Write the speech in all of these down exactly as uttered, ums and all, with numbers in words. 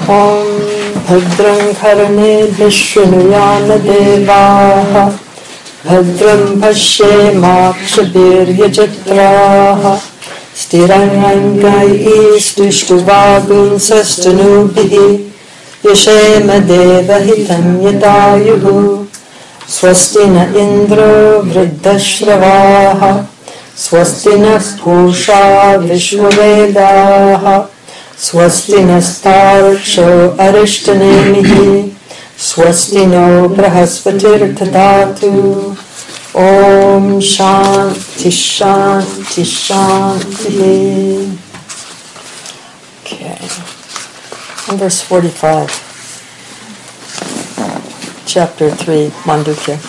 Om Bhadram Karane Shrinuyana Devaha Bhadram Pashe Makshabirya Jatraha Stirangangai Istishtuvagun Sastanubihi Yashema Devahitam Yadayuhu Swastina Indra Vriddashravaha Swastina Pusha Vishwavedaha Swastina Starsho Arishtanemihi Swastino Brahaspatir Tadatu Om Shanti Shanti Shanti. Okay. And verse forty-five. Chapter three, Mandukya.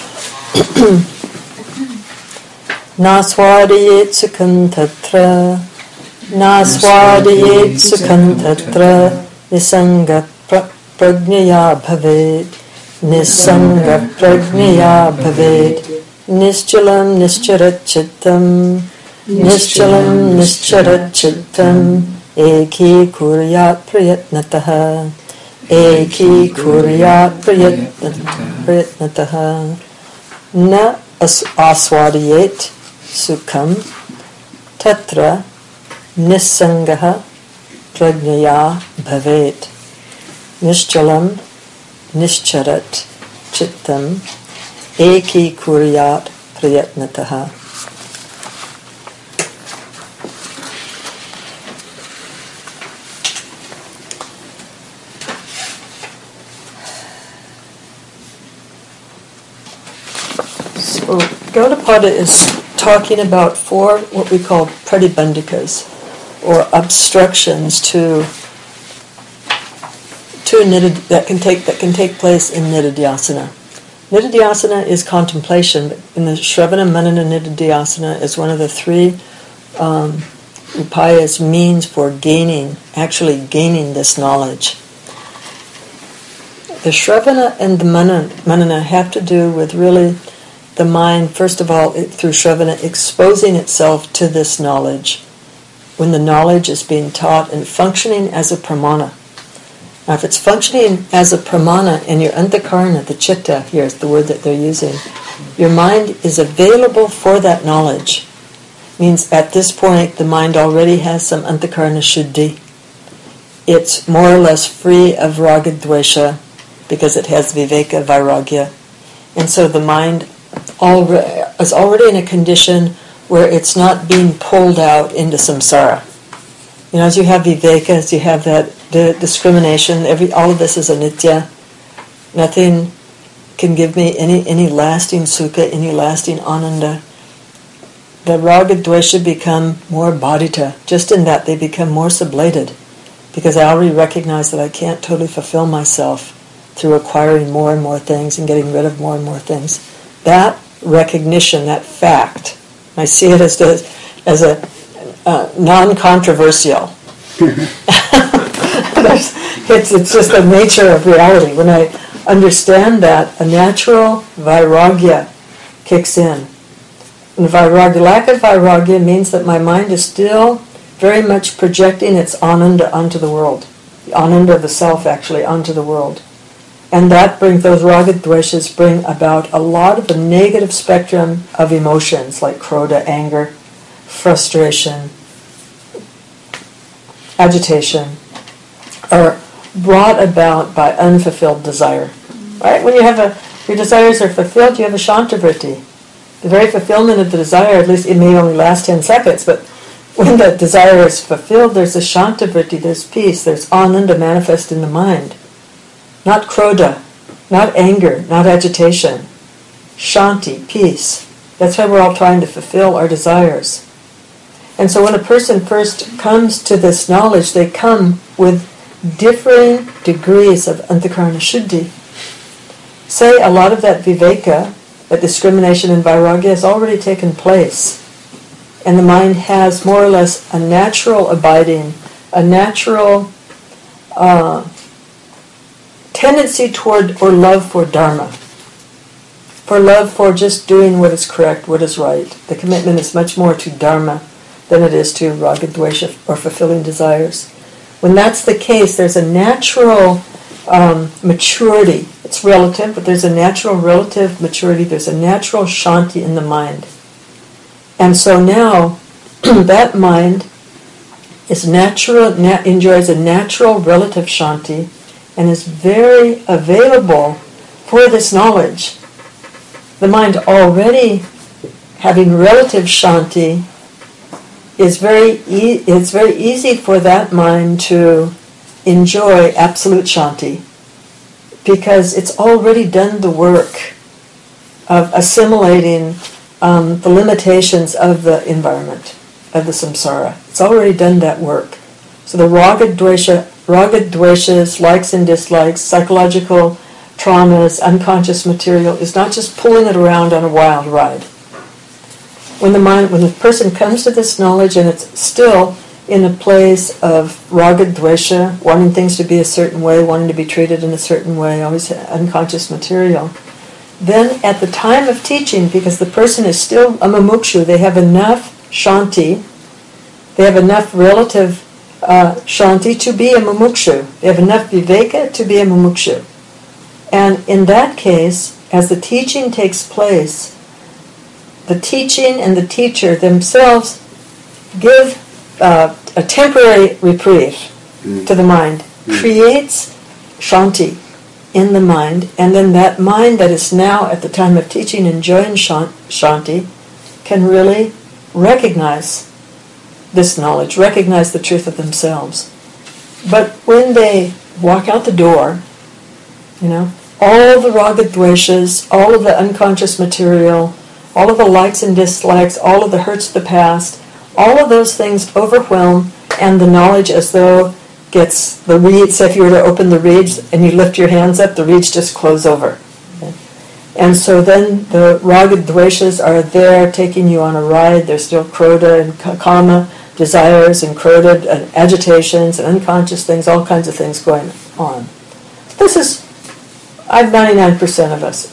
Naswadayet sukham tatra Naswadayet sukham tatra Nisanga prajnaya bhaved Nisanga prajnaya bhaved Nischalam nischarat chittam Nischalam nischarat chittam Eki kuryat prayatnataha Eki kuryat prayatnataha Na aswadayet sukham tatra nisangaha prajnaya bhavet Nishchalam nishcharat chittam eki kuryat prayatnataha. So Gaudapada is talking about four what we call pratibandhikas, or obstructions to to nidid, that can take that can take place in nididhyasana. Nididhyasana is contemplation, but in the Shravana Manana Nididhyasana is one of the three um, upayas, means for gaining, actually gaining this knowledge. The Shravana and the Manana, manana have to do with really the mind, first of all, it, through Shravana, exposing itself to this knowledge when the knowledge is being taught and functioning as a pramana. Now, if it's functioning as a pramana in your antakarana, the chitta, here is the word that they're using, your mind is available for that knowledge. Means at this point, the mind already has some antakarana shuddhi. It's more or less free of raga dvesha because it has viveka vairagya. And so the mind already, is already in a condition where it's not being pulled out into samsara. You know, as you have viveka, as you have that the discrimination, every all of this is anitya. Nothing can give me any, any lasting sukha, any lasting ananda. The raga dvesha become more badita. Just in that they become more sublated, because I already recognize that I can't totally fulfill myself through acquiring more and more things and getting rid of more and more things. That recognition, that fact, I see it as a, as a uh, non-controversial. it's, it's just the nature of reality. When I understand that, a natural vairagya kicks in. And vairagya, lack of vairagya means that my mind is still very much projecting its ananda onto the world. The ananda of the self, actually, onto the world. And that brings, those raga dveshas bring about a lot of the negative spectrum of emotions, like krodha, anger, frustration, agitation, are brought about by unfulfilled desire. Right? When you have a, your desires are fulfilled, you have a shantivritti. The very fulfillment of the desire, at least it may only last ten seconds, but when that desire is fulfilled, there's a shantivritti, there's peace, there's ananda manifest in the mind. Not krodha, not anger, not agitation. Shanti, peace. That's why we're all trying to fulfill our desires. And so when a person first comes to this knowledge, they come with differing degrees of antakarana shuddhi. Say a lot of that viveka, that discrimination and vairagya has already taken place. And the mind has more or less a natural abiding, a natural uh, tendency toward or love for dharma. For love for just doing what is correct, what is right. The commitment is much more to dharma than it is to raga dvesha or fulfilling desires. when that's the case, there's a natural um, maturity. It's relative, but there's a natural relative maturity. There's a natural shanti in the mind. And so now, that mind is natural, na- enjoys a natural relative shanti, and is very available for this knowledge. The mind already having relative shanti is very e- it's very easy for that mind to enjoy absolute shanti, because it's already done the work of assimilating um, the limitations of the environment, of the samsara. It's already done that work. So the raga dvesha, raga dveshas, likes and dislikes, psychological traumas, unconscious material, is not just pulling it around on a wild ride. When the mind, when the person comes to this knowledge and it's still in a place of raga dvesha, wanting things to be a certain way, wanting to be treated in a certain way, always unconscious material, then at the time of teaching, because the person is still a mumukshu, they have enough shanti, they have enough relative uh, shanti to be a mumukshu. They have enough viveka to be a mumukshu. And in that case, as the teaching takes place, the teaching and the teacher themselves give uh, a temporary reprieve mm. to the mind, mm. creates shanti in the mind, and then that mind that is now at the time of teaching enjoying shanti can really recognize this knowledge, recognize the truth of themselves. But when they walk out the door, you know, all the raga dveshas, all of the unconscious material, all of the likes and dislikes, all of the hurts of the past, all of those things overwhelm, and the knowledge as though gets the reeds. So if you were to open the reeds and you lift your hands up, the reeds just close over. Okay? And so then the raga dveshas are there taking you on a ride. There's still krodha and kama, desires and krodha and agitations and unconscious things, all kinds of things going on. This is I'm ninety-nine percent of us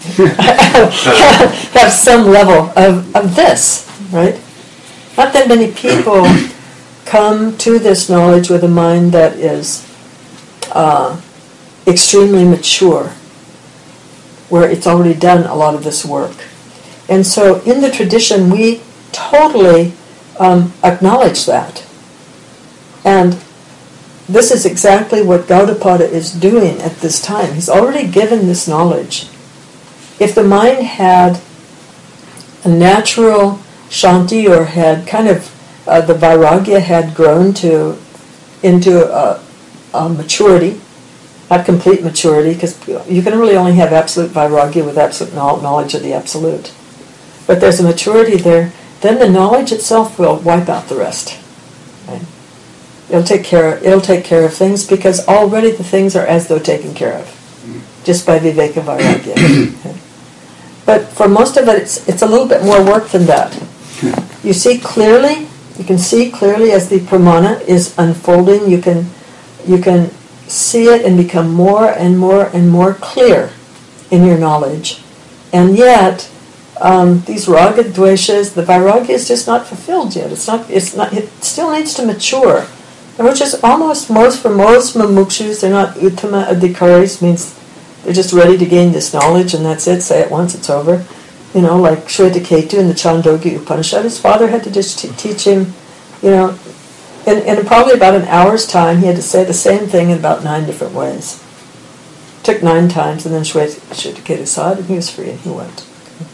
have some level of, of this, right? Not that many people come to this knowledge with a mind that is uh, extremely mature, where it's already done a lot of this work. And so in the tradition, we totally um, acknowledge that. And this is exactly what Gaudapada is doing at this time. He's already given this knowledge. If the mind had a natural shanti, or had kind of uh, the vairagya had grown to into a, a maturity, not complete maturity, because you can really only have absolute vairagya with absolute knowledge of the absolute. But there's a maturity there, then the knowledge itself will wipe out the rest. Right? It'll take care. It'll take care of things, because already the things are as though taken care of, just by viveka vairagya. Okay. But for most of it, it's it's a little bit more work than that. You see clearly. You can see clearly as the pramana is unfolding. You can you can see it and become more and more and more clear in your knowledge, and yet. Um, these raga dveshas, the vairagya is just not fulfilled yet. It's not. It's not. It still needs to mature, and which is almost most for most mumukshus. They're not uttama adhikaris, means they're just ready to gain this knowledge, and that's it. Say it once, it's over. You know, like Shwetaketu in the Chandogya Upanishad, his father had to just t- teach him. You know, in, in probably about an hour's time, he had to say the same thing in about nine different ways. It took nine times, and then Shwetaketu saw it, and he was free, and he went.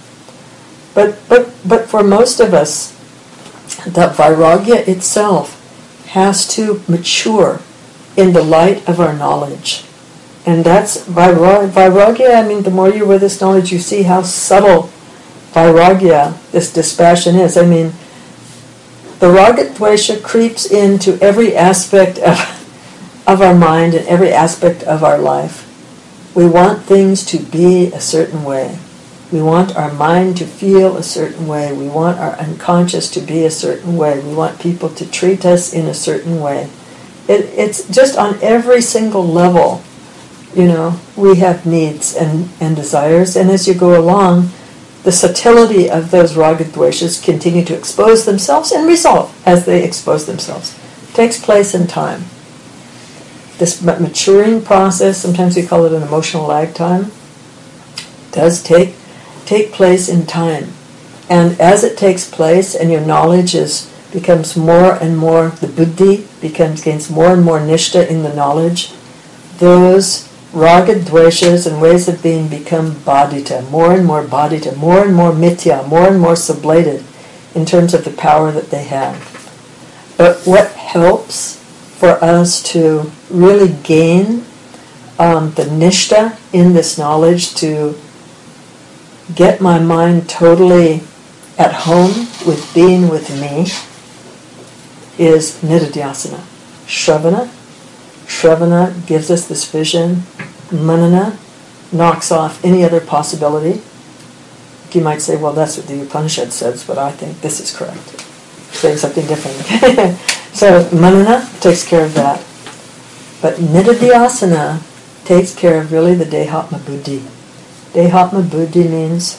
But but but for most of us, the vairagya itself has to mature in the light of our knowledge. And that's vairagya. Vairagya, I mean, the more you're with this knowledge, you see how subtle vairagya, this dispassion is. I mean, the raga dvesha creeps into every aspect of, of our mind and every aspect of our life. We want things to be a certain way. We want our mind to feel a certain way. We want our unconscious to be a certain way. We want people to treat us in a certain way. It, it's just on every single level, you know, we have needs and, and desires. And as you go along, the subtlety of those raga dveshas continue to expose themselves and resolve as they expose themselves. It takes place in time. this maturing process, sometimes we call it an emotional lag time, does take take place in time. And as it takes place and your knowledge is becomes more and more, the buddhi becomes gains more and more nishta in the knowledge, those raga, dveshas, and ways of being become badita, more and more badita, more and more mithya, more and more sublated in terms of the power that they have. But what helps for us to really gain um, the nishta in this knowledge, to get my mind totally at home with being with me, is nididhyasana. Shravana. Shravana gives us this vision. Manana knocks off any other possibility. You might say, well, that's what the Upanishad says, but I think this is correct. Saying something different. So manana takes care of that. But nididhyasana takes care of really the dehatma buddhi. Dehatma buddhi means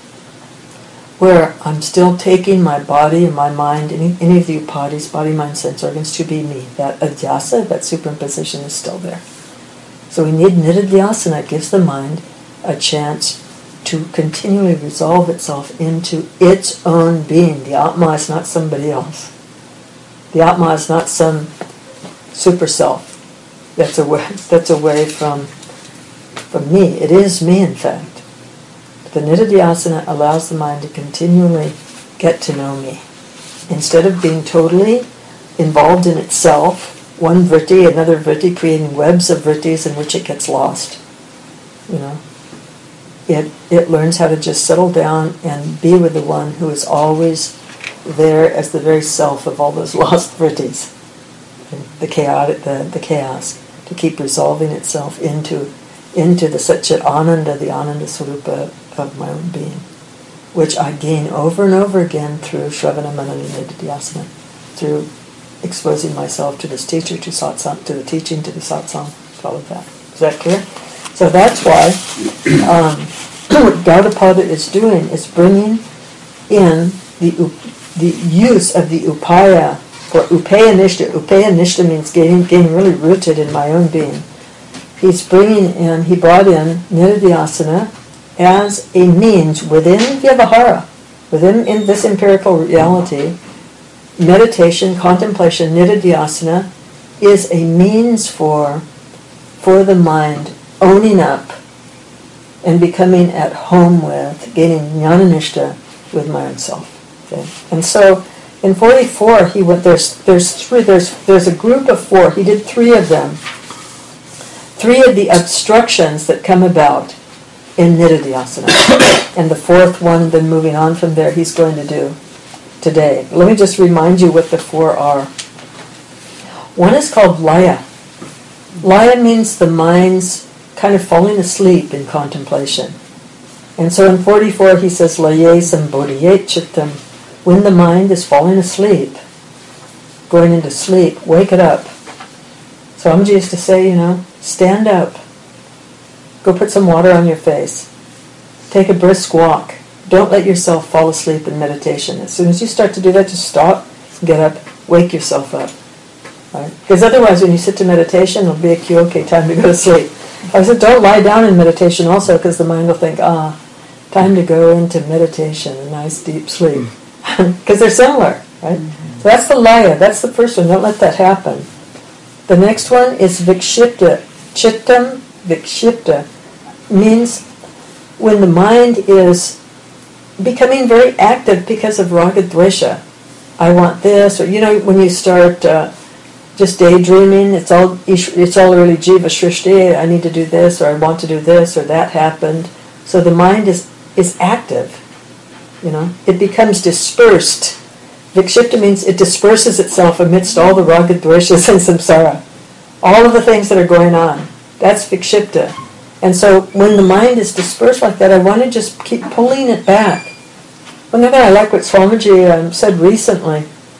where I'm still taking my body and my mind, any, any of the upadhis, body, mind, sense organs, to be me. That adhyasa, that superimposition is still there. So we need nididhyasana. It gives the mind a chance to continually resolve itself into its own being. The Atma is not somebody else. The Atma is not some super self that's away, that's away from, from me. It is me, in fact. The nididhyasana allows the mind to continually get to know me. Instead of being totally involved in itself, one vritti, another vritti, creating webs of vrittis in which it gets lost. You know, it it learns how to just settle down and be with the one who is always there as the very self of all those lost vrittis. The chaotic, the, the chaos, to keep resolving itself into into the Satchit Ananda, the Ananda Swarupa of my own being, which I gain over and over again through Shravana Manana Nididhyasana, through exposing myself to this teacher, to satsang, to the teaching, to the satsang, to all of that. Is that clear? So that's why um, what Gaudapada is doing is bringing in the the use of the upaya for upaya nishta. Upaya nishta means getting, getting really rooted in my own being. He's bringing in, he brought in nididhyasana as a means within Vyavahara, within in this empirical reality. Meditation, contemplation, nididhyasana is a means for for the mind owning up and becoming at home with, gaining jnana-nishta with my own self. Okay? And so in forty-four he went there's there's three there's there's a group of four. He did three of them. Three of the obstructions that come about in nididhyasana. And the fourth one, then moving on from there, he's going to do today. Let me just remind you what the four are. One is called laya. Laya means the mind's kind of falling asleep in contemplation. And so in forty-four he says, laye sambodhiyet chittam. When the mind is falling asleep, going into sleep, wake it up. So Swamiji used to say, you know, stand up. Go put some water on your face. Take a brisk walk. Don't let yourself fall asleep in meditation. As soon as you start to do that, just stop, get up, wake yourself up. Right? Because otherwise when you sit to meditation, it'll be a cue, okay, time to go to sleep. I said, don't lie down in meditation also, because the mind will think, ah, time to go into meditation, a nice deep sleep. Because they're similar, right? Mm-hmm. So that's the laya, that's the first one, don't let that happen. The next one is vikshipta. Chittam vikshipta means when the mind is becoming very active because of raga dvesha. I want this, or you know, when you start uh, just daydreaming, it's all it's all really jiva shrishti. I need to do this, or I want to do this, or that happened. So the mind is is active. You know, it becomes dispersed. Vikshipta means it disperses itself amidst all the raga dveshas and samsara, all of the things that are going on. That's vikshipta. And so when the mind is dispersed like that, I want to just keep pulling it back. Whenever I like what Swamiji um, said recently,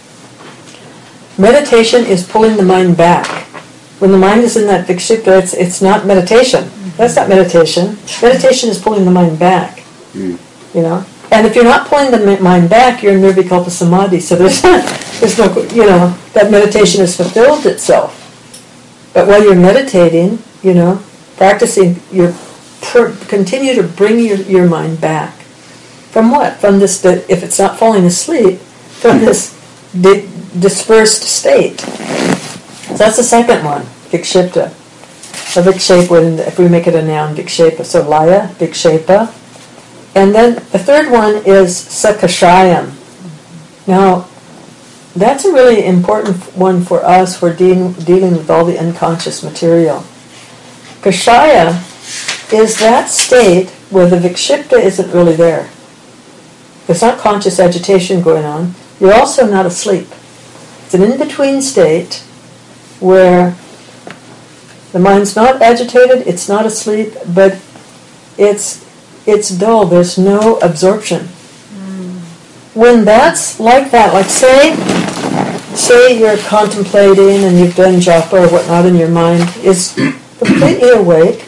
meditation is pulling the mind back. When the mind is in that vikshipta, it's, it's not meditation. That's not meditation. Meditation is pulling the mind back. Mm. You know? And if you're not pulling the mind back, you're in nirvikalpa samadhi. So there's, there's no, you know, that meditation has fulfilled itself. But while you're meditating, you know, practicing, you pr- continue to bring your, your mind back. From what? From this, if it's not falling asleep, from this di- dispersed state. So that's the second one, vikshipta. So vikshepa, if we make it a noun, vikshepa. So laya, vikshepa. And then the third one is sakashayam. Now, that's a really important one for us for de- dealing with all the unconscious material. Kashaya is that state where the vikshipta isn't really there. There's not conscious agitation going on. You're also not asleep. It's an in-between state where the mind's not agitated, it's not asleep, but it's it's dull. There's no absorption. Mm. When that's like that, like say, say you're contemplating and you've done japa or whatnot and your mind is completely awake,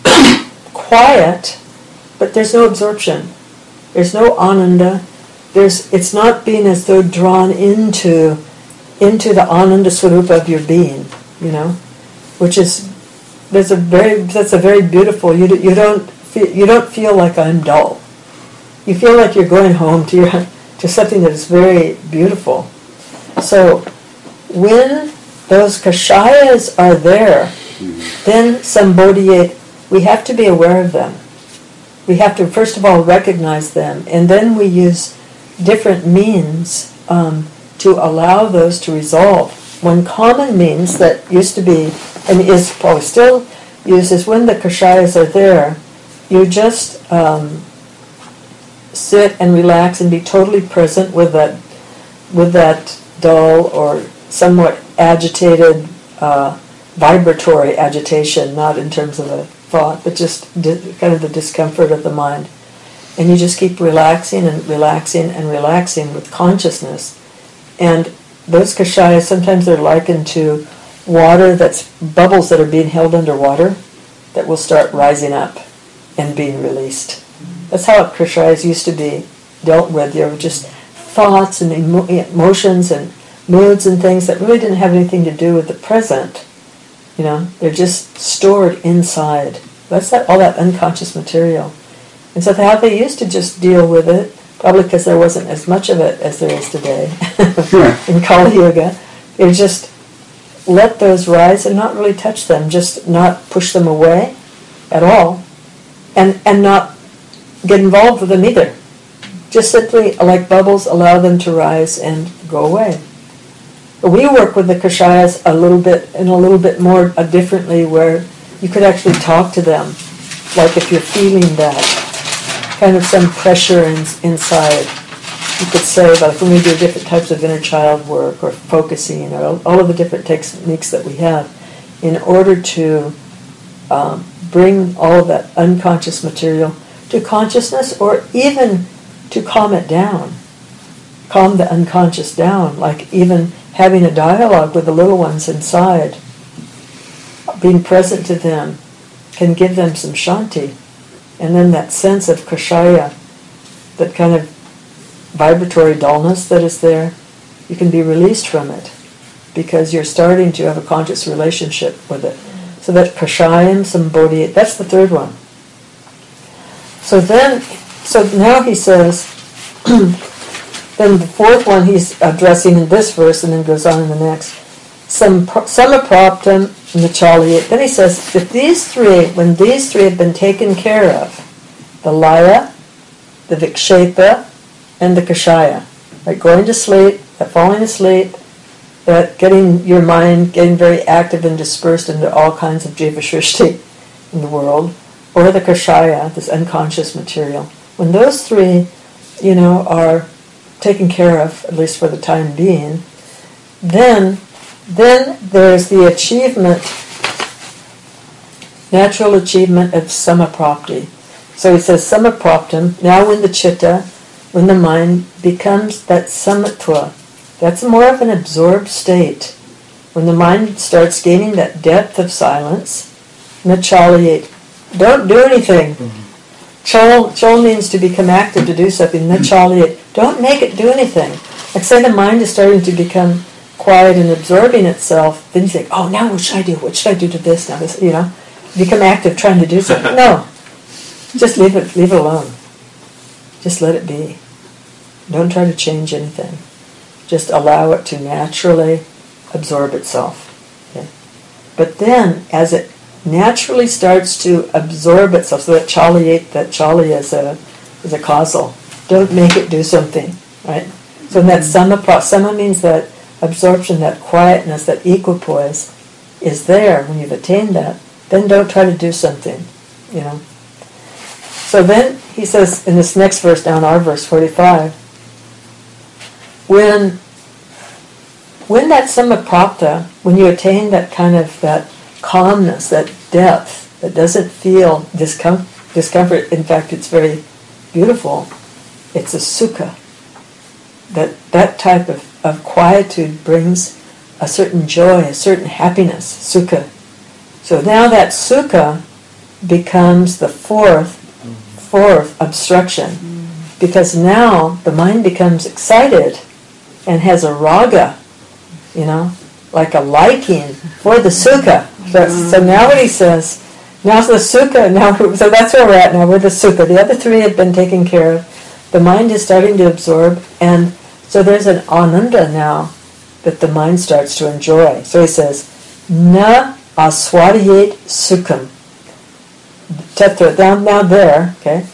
quiet, but there's no absorption. There's no ananda. There's it's not being as though drawn into into the ananda swarupa of your being, you know, which is there's a very that's a very beautiful. You you don't feel, you don't feel like I'm dull. You feel like you're going home to your to something that is very beautiful. So when those kashayas are there, then sambodhiyate, we have to be aware of them. We have to first of all recognize them, and then we use different means um, to allow those to resolve. One common means that used to be, and is probably still used, is when the kashayas are there, you just um, sit and relax and be totally present with that, with that dull or somewhat agitated, uh, vibratory agitation, not in terms of a thought, but just di- kind of the discomfort of the mind. And you just keep relaxing and relaxing and relaxing with consciousness. And those kashayas, sometimes they're likened to water that's bubbles that are being held underwater that will start rising up and being released. That's how kashayas used to be dealt with. They were just thoughts and emo- emotions and moods and things that really didn't have anything to do with the present. You know, they're just stored inside. That's that all that unconscious material. And so how they used to just deal with it, probably because there wasn't as much of it as there is today in Kali Yuga, they just let those rise and not really touch them, just not push them away at all, and, and not get involved with them either. Just simply, like bubbles, allow them to rise and go away. But we work with the kashayas a little bit, and a little bit more uh, differently, where you could actually talk to them, like if you're feeling that kind of some pressure in, inside. You could say, like when we do different types of inner child work or focusing, or all, all of the different techniques that we have, in order to um, bring all of that unconscious material to consciousness, or even to calm it down, calm the unconscious down, like even having a dialogue with the little ones inside, being present to them, can give them some shanti. And then that sense of kashaya, that kind of vibratory dullness that is there, you can be released from it because you're starting to have a conscious relationship with it. So that kashayam sambodhiyate, that's the third one. So then, so now he says, then the fourth one he's addressing in this verse and then goes on in the next. Some samapraptam nachaliyate. Then he says, if these three, when these three have been taken care of, the laya, the vikshepa, and the kashaya, like going to sleep, that falling asleep, that getting your mind getting very active and dispersed into all kinds of jiva shrishti in the world, or the kashaya, this unconscious material, when those three, you know, are taken care of, at least for the time being, then then there's the achievement, natural achievement of samaprapti. So he says samapraptam, now when the chitta, when the mind becomes that samatva, that's more of an absorbed state. When the mind starts gaining that depth of silence, nachaliyate, don't do anything. Mm-hmm. Chol, chol means to become active, to do something. Nachaliyate, don't make it do anything. Like say the mind is starting to become quiet and absorbing itself, then you think, oh, now what should I do? What should I do to this? Now this, you know, become active trying to do something. No, just leave it, leave it alone. Just let it be. Don't try to change anything. Just allow it to naturally absorb itself. Okay? But then, as it naturally starts to absorb itself, so that chali, that chali is a is a causal. Don't make it do something, right? So that sama, sama means that absorption, that quietness, that equipoise is there when you've attained that. Then don't try to do something, you know. So then he says in this next verse, down our verse forty-five, when when that samaprapta, when you attain that kind of that calmness, that depth that doesn't feel discom- discomfort, in fact it's very beautiful, it's a sukha. That that type of, of quietude brings a certain joy, a certain happiness, sukha. So now that sukha becomes the fourth fourth obstruction, mm. because now the mind becomes excited and has a raga, you know, like a liking for the sukha. So, mm. so now what he says, now's the sukha, now, so that's where we're at now, we're the sukha. The other three have been taken care of. The mind is starting to absorb, and so there's an ananda now that the mind starts to enjoy. So he says, na aswadhyet sukham. Tatra, down now there, okay.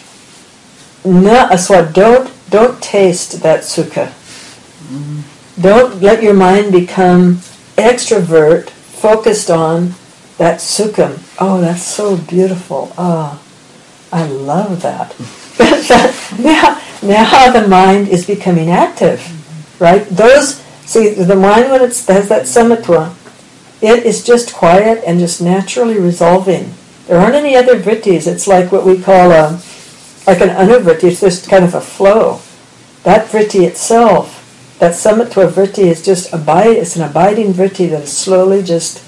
Na aswad, don't don't taste that sukha. Mm-hmm. Don't let your mind become extrovert, focused on that sukham. Oh, that's so beautiful. Ah, oh, I love that. now, now the mind is becoming active, mm-hmm. right? Those, see, the mind when it has that samatva, it is just quiet and just naturally resolving. There aren't any other vrittis. It's like what we call a, like an anuvritti. It's just kind of a flow. That vritti itself, that samatva vritti is just abide. It's an abiding vritti that is slowly just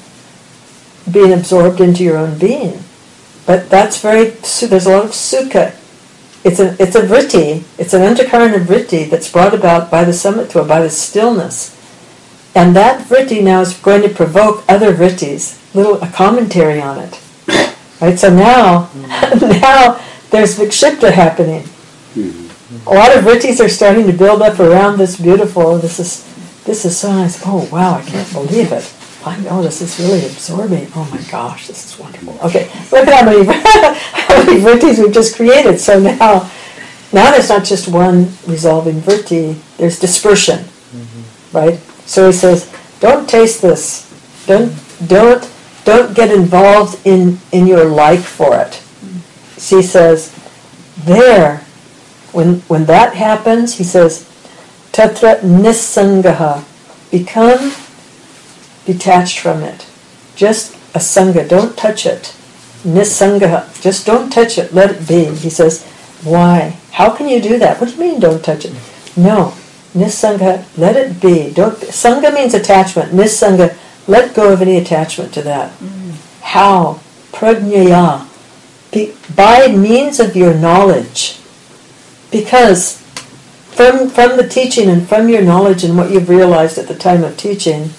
being absorbed into your own being. But that's very. There's a lot of sukha. It's a it's a vritti. It's an antakarana vritti that's brought about by the samatva, by the stillness, and that vritti now is going to provoke other vrittis. Little a commentary on it. Right, so now, mm-hmm. now there's vikshipta happening. Mm-hmm. A lot of vrittis are starting to build up around this beautiful. This is, this is so nice. Oh wow, I can't believe it. I know this is really absorbing. Oh my gosh, this is wonderful. Okay, look at how many, how many vrittis we've just created. So now, now there's not just one resolving vritti. There's dispersion, mm-hmm. right? So he says, don't taste this. Don't don't. Don't get involved in, in your like for it. She says, there, when when that happens, he says, tatra nisangaha, become detached from it. Just a sangha, don't touch it. Nisangaha, just don't touch it, let it be. He says, why? How can you do that? What do you mean don't touch it? No, nisangha, let it be. Don't. Sangha means attachment. Nisangha, let go of any attachment to that. Mm. How? Prajnaya. Be, by means of your knowledge. Because from from the teaching and from your knowledge and what you've realized at the time of teaching,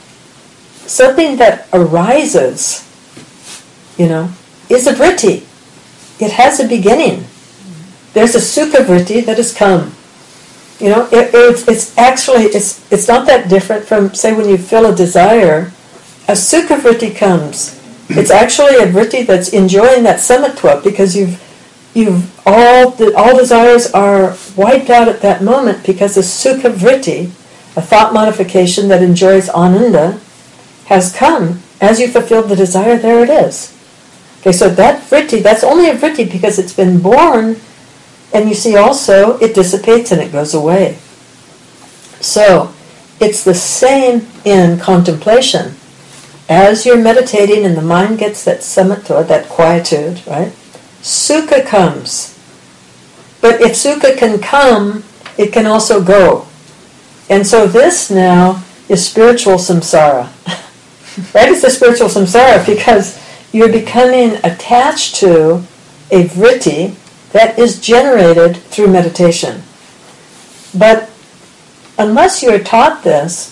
something that arises, you know, is a vritti. It has a beginning. There's a sukha vritti that has come. You know, it, it's, it's actually, it's it's not that different from, say, when you feel a desire, a sukha vritti comes. It's actually a vritti that's enjoying that samatva because you've, you've all, the, all desires are wiped out at that moment because a sukha vritti, a thought modification that enjoys ananda, has come. As you fulfilled the desire, there it is. Okay, so that vritti, that's only a vritti because it's been born. And you see also, it dissipates and it goes away. So, it's the same in contemplation. As you're meditating and the mind gets that samatva, that quietude, right? Sukha comes. But if sukha can come, it can also go. And so this now is spiritual samsara. Right? It's the spiritual samsara because you're becoming attached to a vritti that is generated through meditation. But unless you're taught this,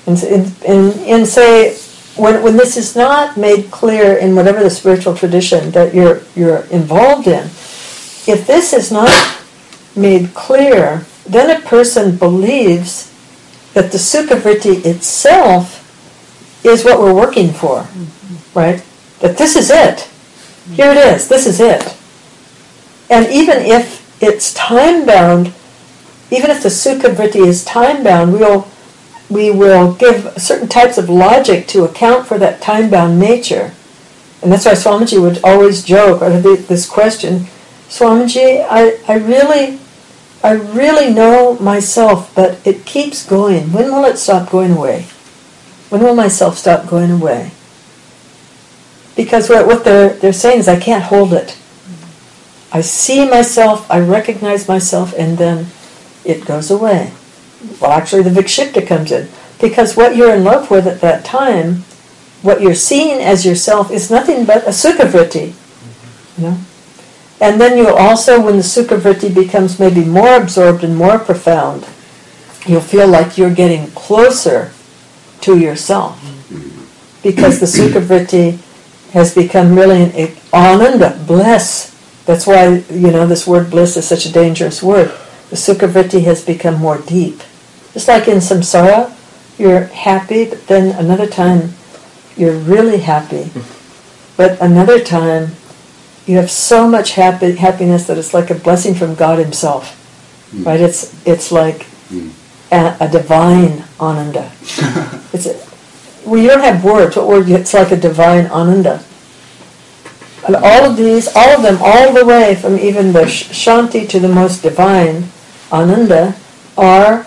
And, and, and say, when, when this is not made clear in whatever the spiritual tradition that you're, you're involved in, if this is not made clear, then a person believes that the Sukha Vritti itself is what we're working for, mm-hmm. right? That this is it. Mm-hmm. Here it is. This is it. And even if it's time-bound, even if the Sukha Vritti is time-bound, we'll, we will give certain types of logic to account for that time-bound nature. And that's why Swamiji would always joke, or this question, Swamiji, I, I really... I really know myself, but it keeps going. When will it stop going away? When will myself stop going away? Because what, what they're, they're saying is I can't hold it. I see myself, I recognize myself, and then it goes away. Well, actually the Vikshipta comes in. Because what you're in love with at that time, what you're seeing as yourself is nothing but a Sukha Vritti. You know? And then you'll also, when the Sukha Vritti becomes maybe more absorbed and more profound, you'll feel like you're getting closer to yourself. Because the Sukha Vritti has become really an ananda, bliss. That's why, you know, this word bliss is such a dangerous word. The Sukha Vritti has become more deep. Just like in samsara, you're happy, but then another time you're really happy. But another time, you have so much happy, happiness that it's like a blessing from God Himself, mm. right? It's it's like mm. a, a divine ananda. It's a, well, you don't have words. What word? It's like a divine ananda. And all of these, all of them, all the way from even the shanti to the most divine ananda, are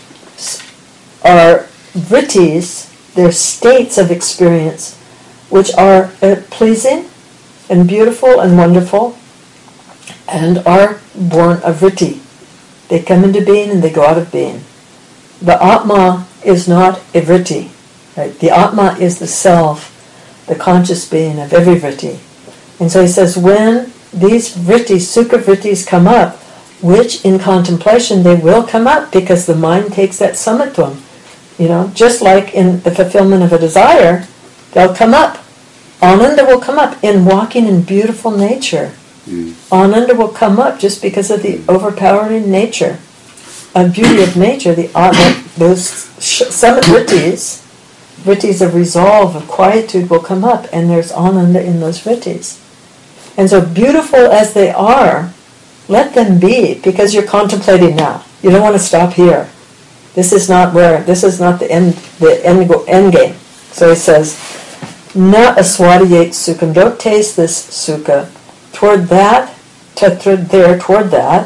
are vrittis. They're states of experience, which are uh, pleasing and beautiful and wonderful, and are born of vritti. They come into being and they go out of being. The Atma is not a vritti. Right? The Atma is the self, the conscious being of every vritti. And so he says, when these vrittis, Sukha Vrittis, come up, which in contemplation they will come up because the mind takes that samatvam. You know, just like in the fulfillment of a desire, they'll come up. Ananda will come up in walking in beautiful nature. Mm. Ananda will come up just because of the overpowering nature, of beauty of nature. The Atma, those summit vrittis, vrittis of resolve, of quietude will come up, and there's Ananda in those vrittis. And so beautiful as they are, let them be, because you're contemplating now. You don't want to stop here. This is not where, this is not the end, the end, end game. So he says, na aswadiyate sukham, don't taste this sukha. Toward that, tatra, there, toward that,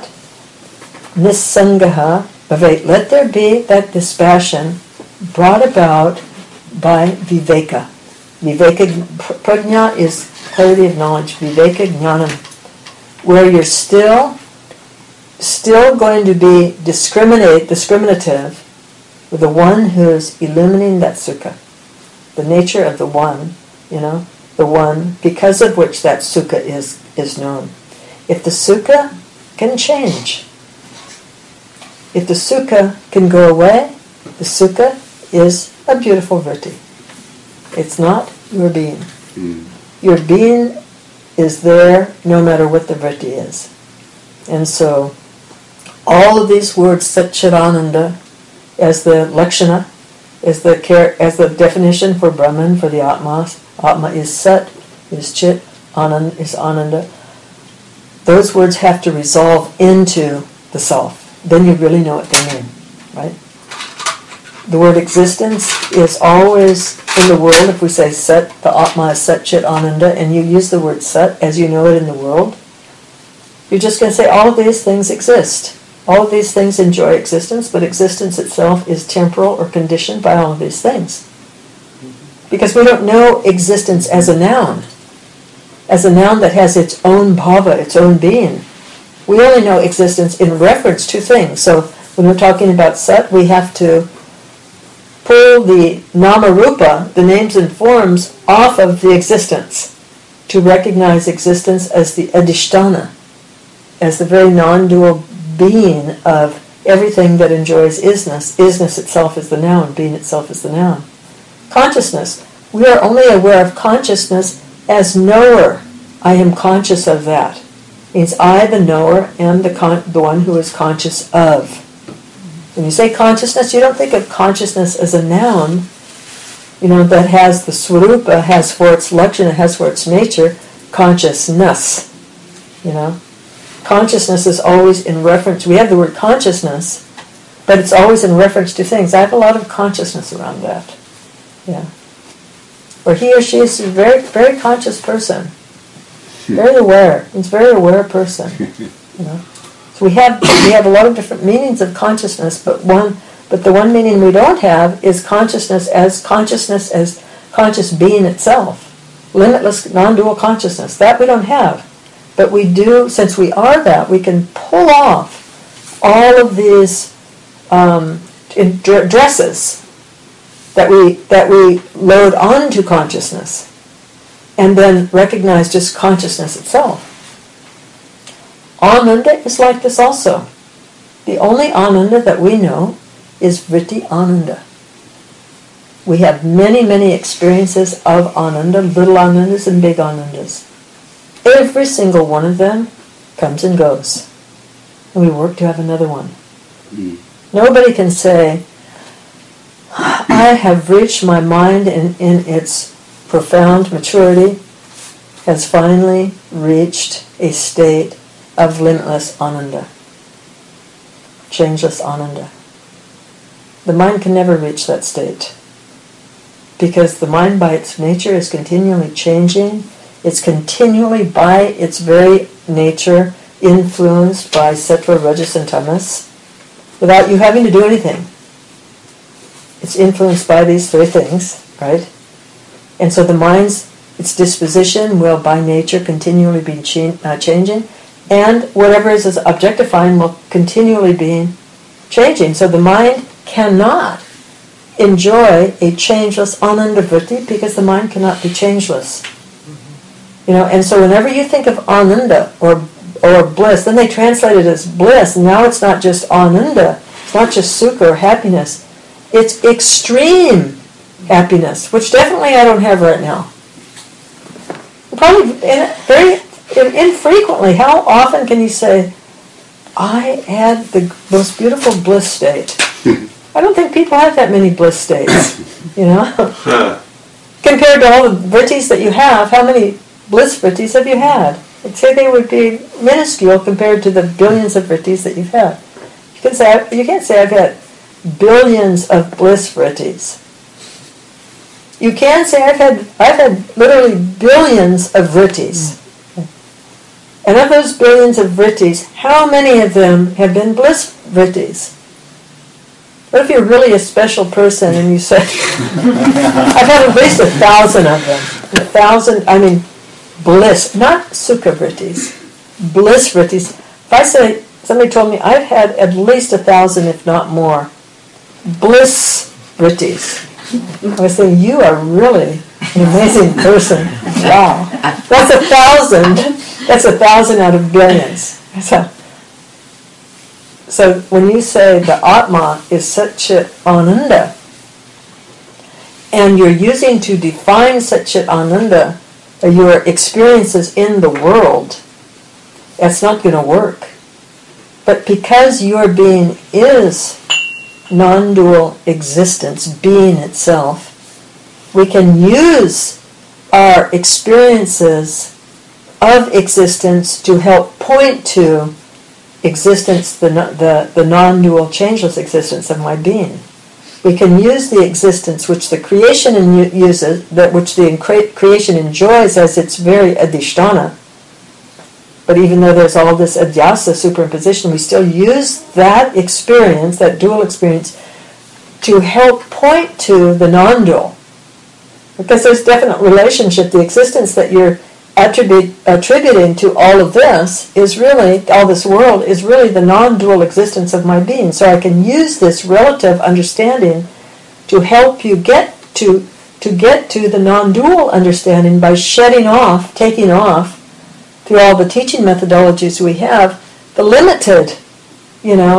nisangaha bhavet, let there be that dispassion brought about by viveka. Viveka, prajna is clarity of knowledge, viveka jnanam, where you're still, still going to be discriminate, discriminative with the one who's illuminating that sukha. The nature of the one, you know, the one because of which that sukha is, is known. If the sukha can change, if the sukha can go away, the sukha is a beautiful vritti. It's not your being. Mm. Your being is there no matter what the vritti is. And so, all of these words, Satchidananda, as the lakshana, as the as the definition for Brahman, for the Atma. Atma is Sat, is Chit, Anand is Ananda. Those words have to resolve into the self. Then you really know what they mean, right? The word existence is always in the world. If we say Sat, the Atma is Sat, Chit, Ananda, and you use the word Sat as you know it in the world, you're just going to say all of these things exist. All of these things enjoy existence, but existence itself is temporal or conditioned by all of these things. Because we don't know existence as a noun, as a noun that has its own bhava, its own being. We only know existence in reference to things. So when we're talking about Sat, we have to pull the nama rupa, the names and forms, off of the existence to recognize existence as the adhisthana, as the very non-dual being of everything that enjoys isness, isness itself is the noun, being itself is the noun. Consciousness, we are only aware of consciousness as knower. I am conscious of that. Means I, the knower, am the con- the one who is conscious of. When you say consciousness, you don't think of consciousness as a noun, you know, that has the swarupa, has for its lexicon, has for its nature, consciousness. You know, consciousness is always in reference. We have the word consciousness, but it's always in reference to things. I have a lot of consciousness around that. Yeah. Or he or she is a very, very conscious person. Very aware. It's a very aware person. You know. So we have we have a lot of different meanings of consciousness, but one but the one meaning we don't have is consciousness as consciousness as conscious being itself. Limitless non-dual consciousness. That we don't have. But we do, since we are that, we can pull off all of these um, dresses that we that we load onto consciousness, and then recognize just consciousness itself. Ananda is like this also. The only Ananda that we know is Vritti Ananda. We have many, many experiences of Ananda, little Anandas and big Anandas. Every single one of them comes and goes. And we work to have another one. Mm. Nobody can say, I have reached my mind in, in its profound maturity, has finally reached a state of limitless Ananda, changeless Ananda. The mind can never reach that state, because the mind by its nature is continually changing. It's continually by its very nature influenced by sattva, rajas, and tamas, without you having to do anything. It's influenced by these three things, right? And so the mind's, its disposition will by nature continually be cha- uh, changing, and whatever is, is objectifying will continually be changing. So the mind cannot enjoy a changeless Ananda Vritti because the mind cannot be changeless. You know, and so whenever you think of Ananda or or bliss, then they translate it as bliss. Now it's not just Ananda, it's not just sukha or happiness. It's extreme happiness, which definitely I don't have right now. Probably in, very in, infrequently. How often can you say, I had the most beautiful bliss state? I don't think people have that many bliss states, you know. Compared to all the vrittis that you have, how many bliss vrittis have you had? I'd say they would be minuscule compared to the billions of vrittis that you've had. You can say you can't say I've had billions of bliss vrittis. You can say I've had I've had literally billions of vrittis. And of those billions of vrittis, how many of them have been bliss vrittis? What if you're really a special person and you say, I've had at least a thousand of them. A thousand, I mean, bliss, not sukha vrittis, bliss vrittis. If I say, somebody told me, I've had at least a thousand, if not more, bliss vrittis. I was saying, you are really an amazing person. Wow. That's a thousand. That's a thousand out of billions. So, so when you say the Atma is Satchit Ananda, and you're using to define Satchit Ananda your experiences in the world, that's not going to work. But because your being is non-dual existence, being itself, we can use our experiences of existence to help point to existence, the, the, the non-dual, changeless existence of my being. We can use the existence which the creation in, uses, that which the creation enjoys as its very adhisthana. But even though there's all this adhyasa superimposition, we still use that experience, that dual experience, to help point to the non-dual. Because there's definite relationship. The existence that you're attribute, attributing to all of this is really, all this world is really the non-dual existence of my being. So I can use this relative understanding to help you get to to get to the non-dual understanding by shedding off, taking off, through all the teaching methodologies we have, the limited, you know,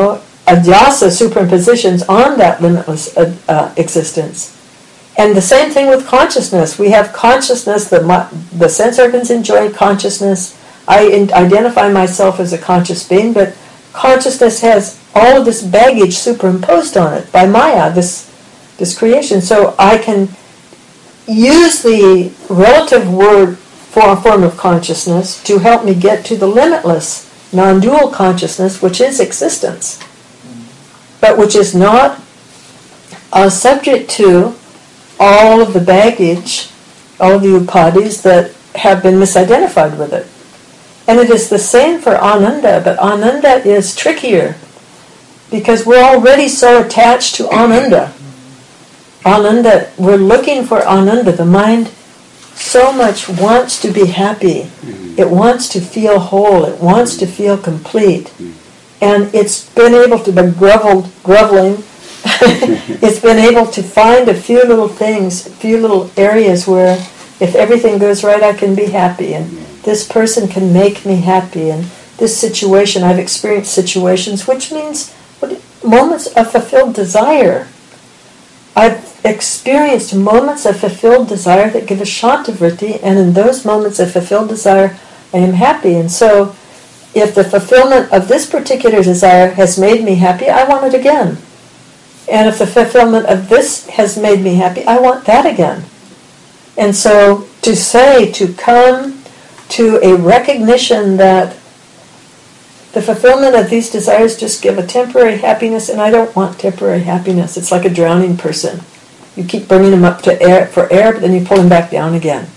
adhyasa, superimpositions on that limitless uh, uh, existence. And the same thing with consciousness. We have consciousness, the, the sense organs enjoy consciousness. I in, identify myself as a conscious being, but consciousness has all of this baggage superimposed on it by Maya, this, this creation. So I can use the relative word for form of consciousness to help me get to the limitless, non-dual consciousness, which is existence, but which is not uh, subject to all of the baggage, all of the upadhis that have been misidentified with it. And it is the same for Ananda, but Ananda is trickier because we're already so attached to Ananda. Ananda, we're looking for Ananda. The mind so much wants to be happy. It wants to feel whole. It wants to feel complete. And it's been able to be groveled, groveling. It's been able to find a few little things, a few little areas where if everything goes right, I can be happy. And this person can make me happy. And this situation, I've experienced situations, which means what, moments of fulfilled desire. I've experienced moments of fulfilled desire that give a shantivritti, and in those moments of fulfilled desire, I am happy. And so, if the fulfillment of this particular desire has made me happy, I want it again. And if the fulfillment of this has made me happy, I want that again. And so, to say, to come to a recognition that the fulfillment of these desires just give a temporary happiness, and I don't want temporary happiness. It's like a drowning person. You keep bringing him up to air for air, but then you pull him back down again.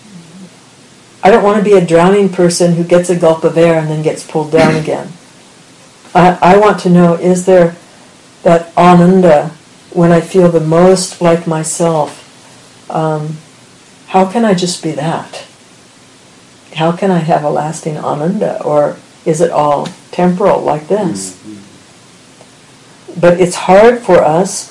I don't want to be a drowning person who gets a gulp of air and then gets pulled down again. I, I want to know, is there that ananda when I feel the most like myself? Um, how can I just be that? How can I have a lasting ananda? Or is it all temporal like this? Mm-hmm. But it's hard for us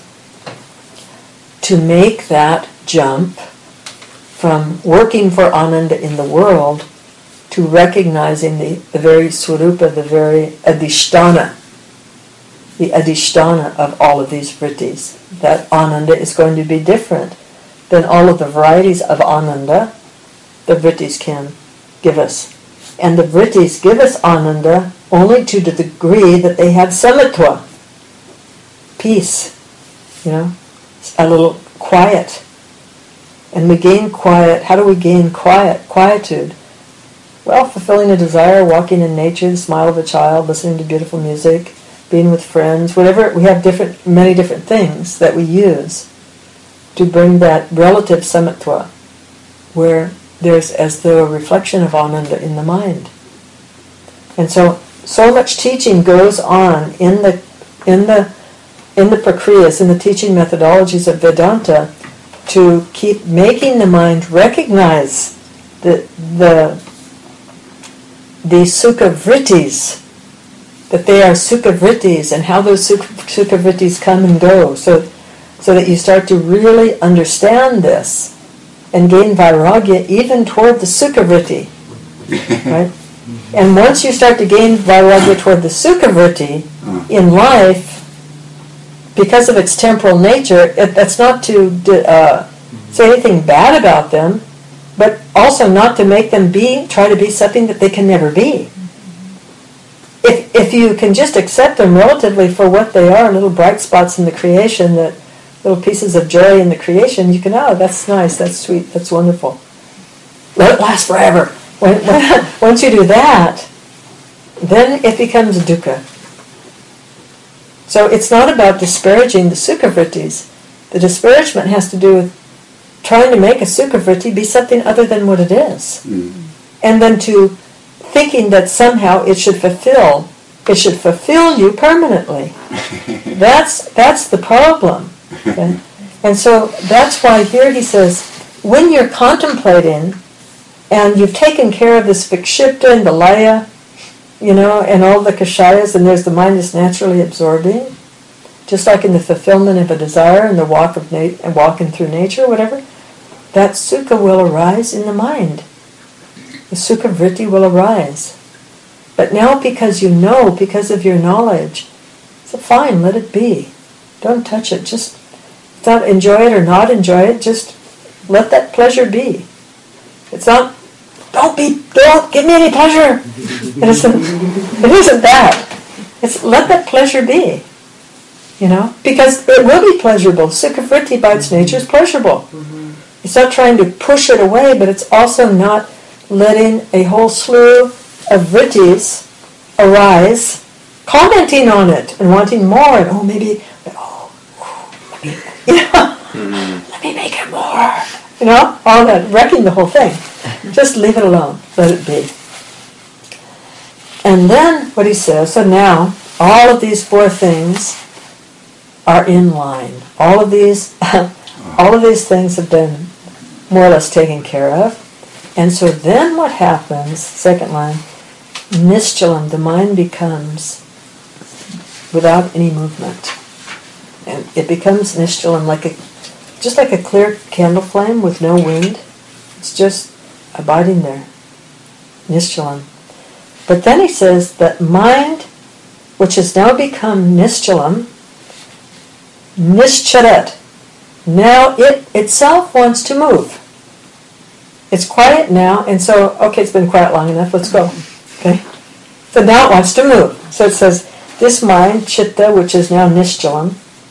to make that jump from working for ananda in the world to recognizing the, the very swarupa, the very adhisthana, the adhisthana of all of these vrittis. That ananda is going to be different than all of the varieties of ananda the vrittis can give us. And the vrittis give us ananda only to the degree that they have samatva, peace, you know, a little quiet. And we gain quiet. How do we gain quiet, quietude? Well, fulfilling a desire, walking in nature, the smile of a child, listening to beautiful music, being with friends, whatever. We have different, many different things that we use to bring that relative samatva, where there's as though a reflection of ananda in the mind. And so, so much teaching goes on in the in the in the prakriyas, in the teaching methodologies of Vedanta, to keep making the mind recognize the the the sukha vrittis, that they are sukha vrittis, and how those sukha, sukha vrittis come and go, so so that you start to really understand this and gain vairagya even toward the sukha vritti, right? And once you start to gain vairagya toward the sukha vritti in life, because of its temporal nature, it, that's not to uh, say anything bad about them, but also not to make them be, try to be something that they can never be. If if you can just accept them relatively for what they are, little bright spots in the creation, that little pieces of joy in the creation, you can, oh, that's nice, that's sweet, that's wonderful. Let it last forever. When, when, once you do that, then it becomes dukkha. So it's not about disparaging the sukha vrittis. The disparagement has to do with trying to make a sukha vritti be something other than what it is. Mm. And then to thinking that somehow it should fulfill, it should fulfill you permanently. That's that's the problem. Okay? And so that's why here he says, when you're contemplating and you've taken care of this vikshipta and the laya, you know, and all the kashayas, and there's the mind is naturally absorbing, just like in the fulfillment of a desire and the walk of na- and walking through nature, whatever, that sukha will arise in the mind. The sukha vritti will arise. But now because you know, because of your knowledge, So fine, let it be. Don't touch it. Just not enjoy it or not enjoy it. Just let that pleasure be. It's not, don't be, don't give me any pleasure. It isn't, it isn't that. It's let that pleasure be. You know? Because it will be pleasurable. Sukha vritti by its nature is pleasurable. Mm-hmm. It's not trying to push it away, but it's also not letting a whole slew of vrittis arise, commenting on it and wanting more, and oh maybe, oh, let me, you know, mm-hmm. let me make it more, you know, all that, wrecking the whole thing. Just leave it alone, let it be. And then what he says, so now all of these four things are in line. All of these, all of these things have been more or less taken care of. And so then what happens, second line, Nishchalam, the mind becomes without any movement. And it becomes Nishchalam, like a, just like a clear candle flame with no wind. It's just abiding there. Nishchalam. But then he says that mind, which has now become Nishchalam, Nishcharat, now it itself wants to move. It's quiet now, and so, okay, it's been quiet long enough, let's go. Okay? So now it wants to move. So it says, this mind, chitta, which is now nishchalam,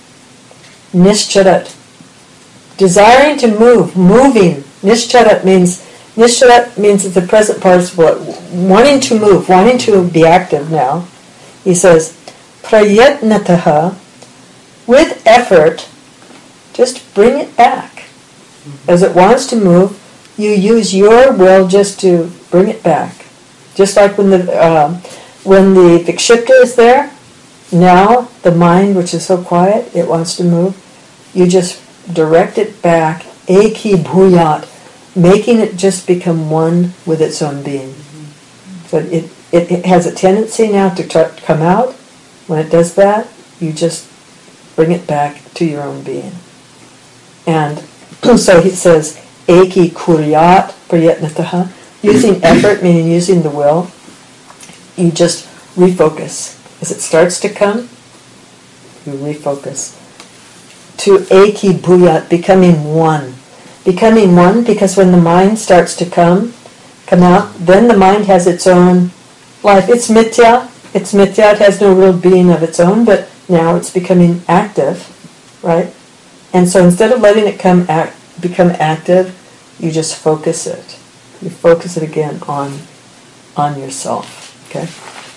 nishcharat, desiring to move, moving. Nishcharat means, nishcharat means it's the present participle, wanting to move, wanting to be active now. He says, prayatnataha, with effort, just bring it back. As it wants to move, you use your will just to bring it back. Just like when the uh, when the vikshipta is there, now the mind, which is so quiet, it wants to move, you just direct it back, eki bhuyat, making it just become one with its own being. So it, it, it has a tendency now to try, come out. When it does that, you just bring it back to your own being. And so he says, eki kuryat prayatnataha, using effort, meaning using the will, you just refocus. As it starts to come, you refocus. To eki bhuyat, becoming one. Becoming one, because when the mind starts to come, come out, then the mind has its own life. It's mithya, it's mithya, it has no real being of its own, but now it's becoming active, right? And so instead of letting it come act, become active, you just focus it. You focus it again on, on yourself, okay?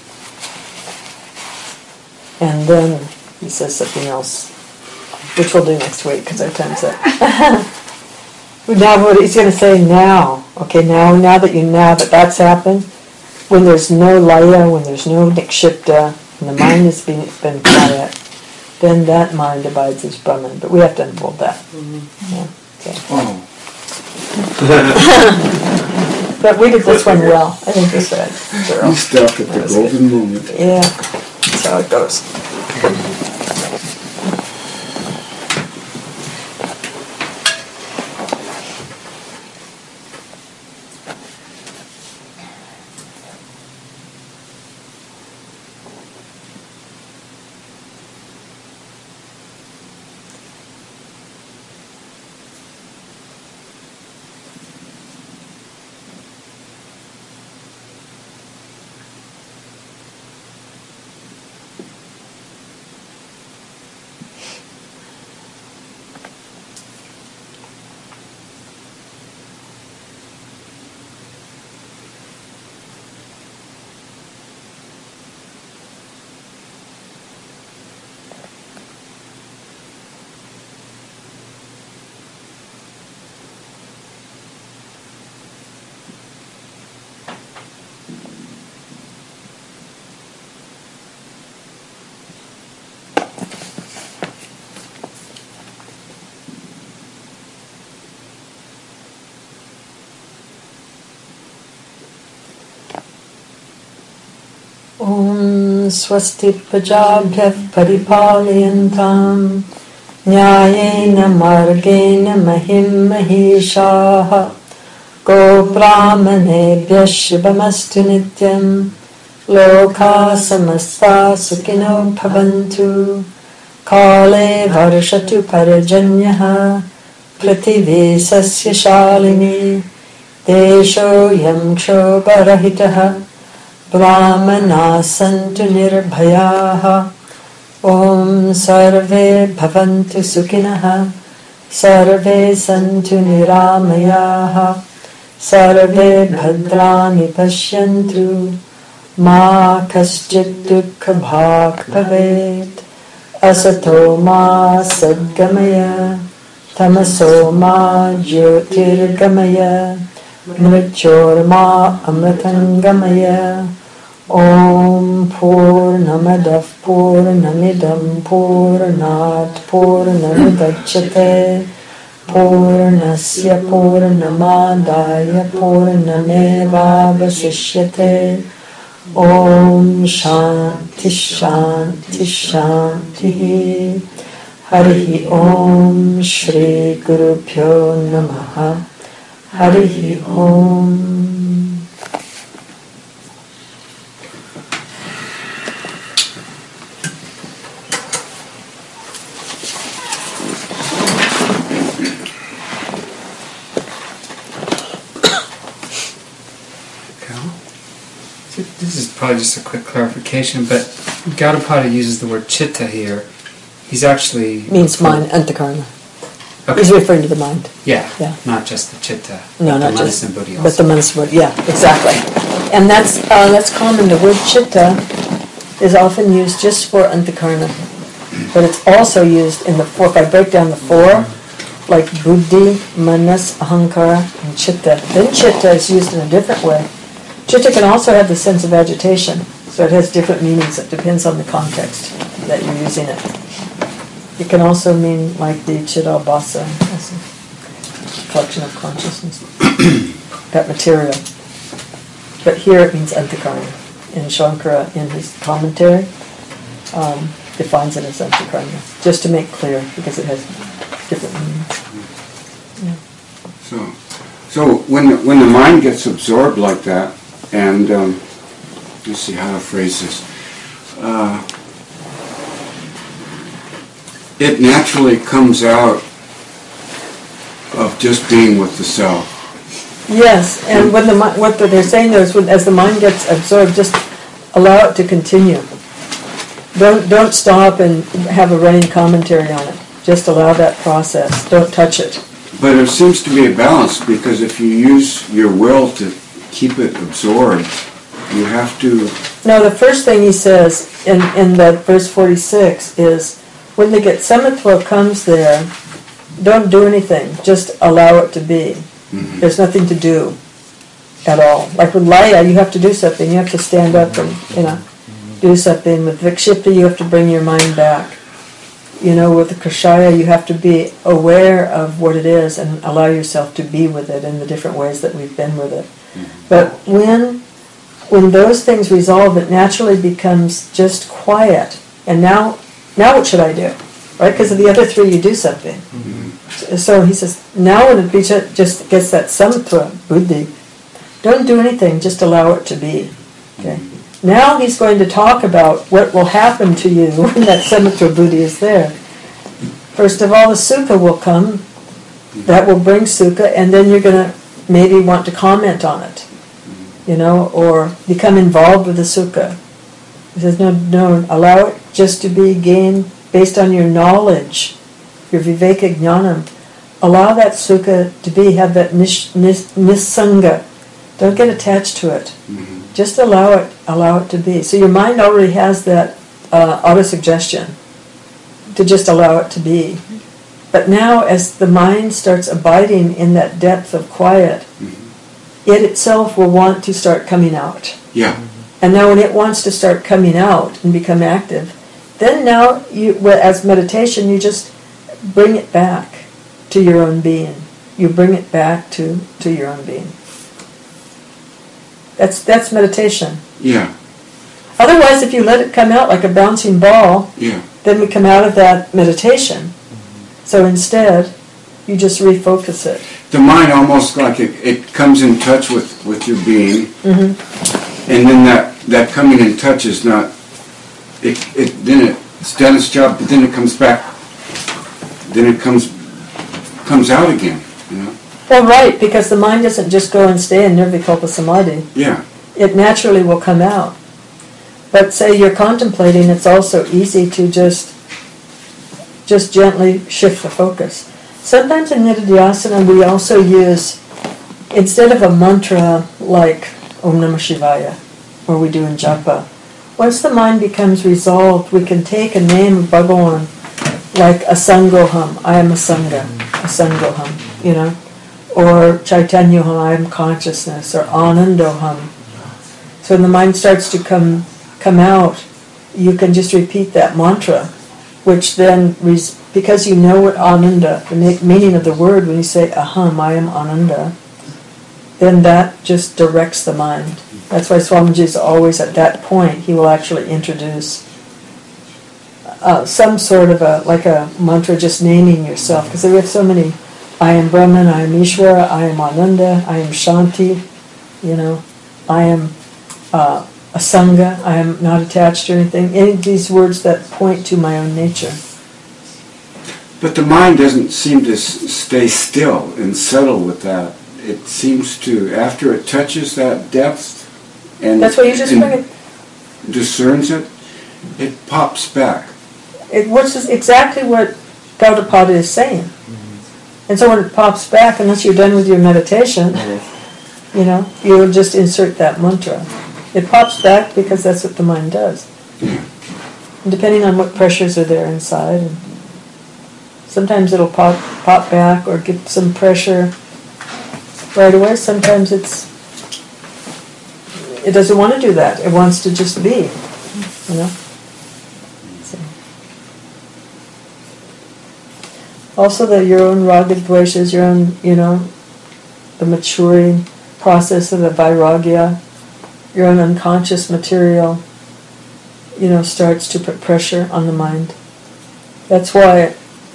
And then he says something else, which we'll do next week because our time's up. Now what he's going to say now, okay, now now that you now that that's happened, when there's no laya, when there's no nikshipta, and the mind has been, been quiet, then that mind abides as Brahman. But we have to unfold that. Mm-hmm. Yeah, so. Oh. But we did this one well. I think this one. You stopped at the golden moment. Yeah, that's how it goes. Om swasti prajabhyah paripalayantam nyayena margena mahim maheshaha go brahmanebhyah shubhamastu nityam Loka samasta sukhino bhavantu. Kale varshatu parajanyaha. Prithivi sasya shalini. Desho yam kshobarahitaha. Brahmana santu nirbhayaha. Om sarve bhavantu sukhinaha. Sarve santu niramayaha. Sarve bhadrani pashyantu. Ma kaschit dukkha bhak bhavet. Asato ma sadgamaya. Tamaso ma jyotirgamaya. Mrityorma amritangamaya. Om Purnamadav Purnamidam Purnat Purnamudachyate Purnasya Purnamadaya Purnameva Vasishyate. Om Shanti Shanti Shanti. Harihi Om Shri Guru Pyo Namaha. Harihi Om. This is probably just a quick clarification, but Gaudapada uses the word chitta here. He's actually... Means mind, antakarna. Okay. He's referring to the mind. Yeah, yeah. Not just the chitta, no, but not the just, buddhi also. But the manasambudhi, yeah, exactly. And that's uh, that's common. The word chitta is often used just for antakarna, but it's also used in the four. If I break down the four, like buddhi, manas, ahankara, and chitta, then chitta is used in a different way. Chitta can also have the sense of agitation, so it has different meanings. It depends on the context that you're using it. It can also mean like the chidabhasa, as a collection of consciousness, that material. But here it means antakarna. And Shankara, in his commentary, um, defines it as antakarna, just to make clear, because it has different meanings. Yeah. So, so when the, when the mind gets absorbed like that, and um, let's see how to phrase this. Uh, it naturally comes out of just being with the self. Yes, and when the what they're saying there is, when, as the mind gets absorbed, just allow it to continue. Don't don't stop and have a running commentary on it. Just allow that process. Don't touch it. But there seems to be a balance, because if you use your will to keep it absorbed, you have to... No, the first thing he says in, in that verse forty-six is, when the Getsamatva comes there, don't do anything, just allow it to be. Mm-hmm. There's nothing to do at all. Like with Laya, you have to do something. You have to stand up and, you know, do something. With Vikshipta, you have to bring your mind back. You know, with the Kashaya, you have to be aware of what it is and allow yourself to be with it in the different ways that we've been with it. But when when those things resolve, it naturally becomes just quiet. And now, now what should I do? Right? Because of the other three, you do something. Mm-hmm. So he says, now when it be just gets that samatva buddhi, don't do anything, just allow it to be. Okay. Mm-hmm. Now he's going to talk about what will happen to you when that samatva buddhi is there. First of all, the sukha will come. That will bring sukha, and then you're going to maybe want to comment on it, you know, or become involved with the sukha. He says, no, no, allow it just to be gained based on your knowledge, your viveka jnanam. Allow that sukha to be, have that nis, nis, nissanga. Don't get attached to it. Mm-hmm. Just allow it, allow it to be. So your mind already has that uh, auto-suggestion to just allow it to be. But now, as the mind starts abiding in that depth of quiet, mm-hmm. it itself will want to start coming out. Yeah. And now when it wants to start coming out and become active, then now, you, as meditation, you just bring it back to your own being. You bring it back to, to your own being. That's that's meditation. Yeah. Otherwise, if you let it come out like a bouncing ball, yeah. then we come out of that meditation. So instead, you just refocus it. The mind almost like it, it comes in touch with, with your being, mm-hmm. and then that that coming in touch is not, it, it then it, it's done its job, but then it comes back, then it comes comes out again, you know? Well, right, because the mind doesn't just go and stay in nirvikalpa samadhi. Yeah. It naturally will come out. But say you're contemplating, it's also easy to just just gently shift the focus. Sometimes in Nididhyasana we also use, instead of a mantra like Om Namah Shivaya, or we do in japa, once the mind becomes resolved, we can take a name of Bhagavan, like Asangoham, I am a Sangha, Asangoham, you know, or Chaitanyoham, I am consciousness, or Anandoham. So when the mind starts to come come out, you can just repeat that mantra, which then, res- because you know what Ananda, the ma- meaning of the word, when you say Aham, I am Ananda, then that just directs the mind. That's why Swamiji is always at that point, he will actually introduce uh, some sort of a, like a mantra, just naming yourself, because we have so many, I am Brahman, I am Ishvara, I am Ananda, I am Shanti, you know, I am uh, a Sangha, I am not attached to anything, any of these words that point to my own nature. But the mind doesn't seem to s- stay still and settle with that. It seems to, after it touches that depth and, That's why you just and bring it. discerns it, it pops back. It, which is exactly what Gaudapada is saying. Mm-hmm. And so when it pops back, unless you're done with your meditation, mm-hmm. you know, you'll just insert that mantra. It pops back because that's what the mind does. Yeah. And depending on what pressures are there inside, and sometimes it'll pop pop back or give some pressure right away. Sometimes it's it doesn't want to do that. It wants to just be, you know. So. Also, the your own raga dveshas, your own, you know, the maturing process of the vairagya, your own unconscious material, you know, starts to put pressure on the mind. That's why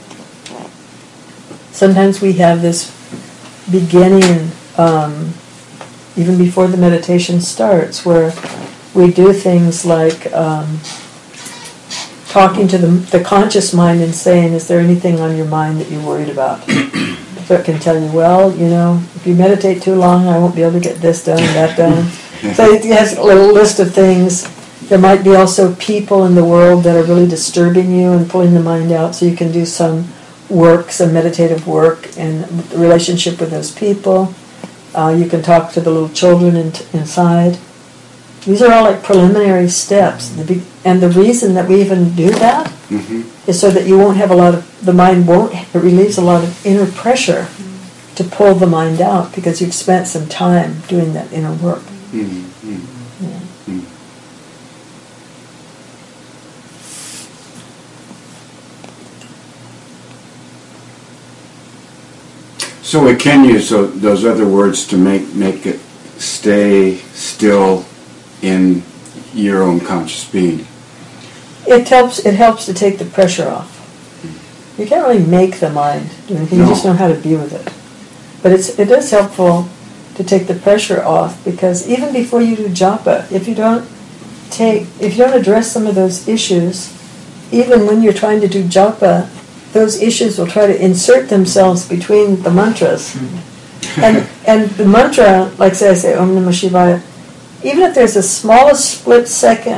sometimes we have this beginning, um, even before the meditation starts, where we do things like um, talking to the, the conscious mind and saying, is there anything on your mind that you're worried about? So it can tell you, well, you know, if you meditate too long, I won't be able to get this done and that done. So it has a little list of things. There might be also people in the world that are really disturbing you and pulling the mind out, so you can do some work, some meditative work, and the relationship with those people. Uh, you can talk to the little children in, inside. These are all like preliminary steps. The be- and the reason that we even do that mm-hmm. is so that you won't have a lot of, the mind won't, it relieves a lot of inner pressure mm-hmm. to pull the mind out, because you've spent some time doing that inner work. Mm-hmm. Yeah. Mm-hmm. So we can use those other words to make make it stay still in your own conscious being. It helps. It helps to take the pressure off. You can't really make the mind do anything. No. You just know how to be with it. But it's it is helpful to take the pressure off, because even before you do japa, if you don't take, if you don't address some of those issues, even when you're trying to do japa, those issues will try to insert themselves between the mantras. and and the mantra, like say I say Om Namah Shivaya, even if there's the smallest split second,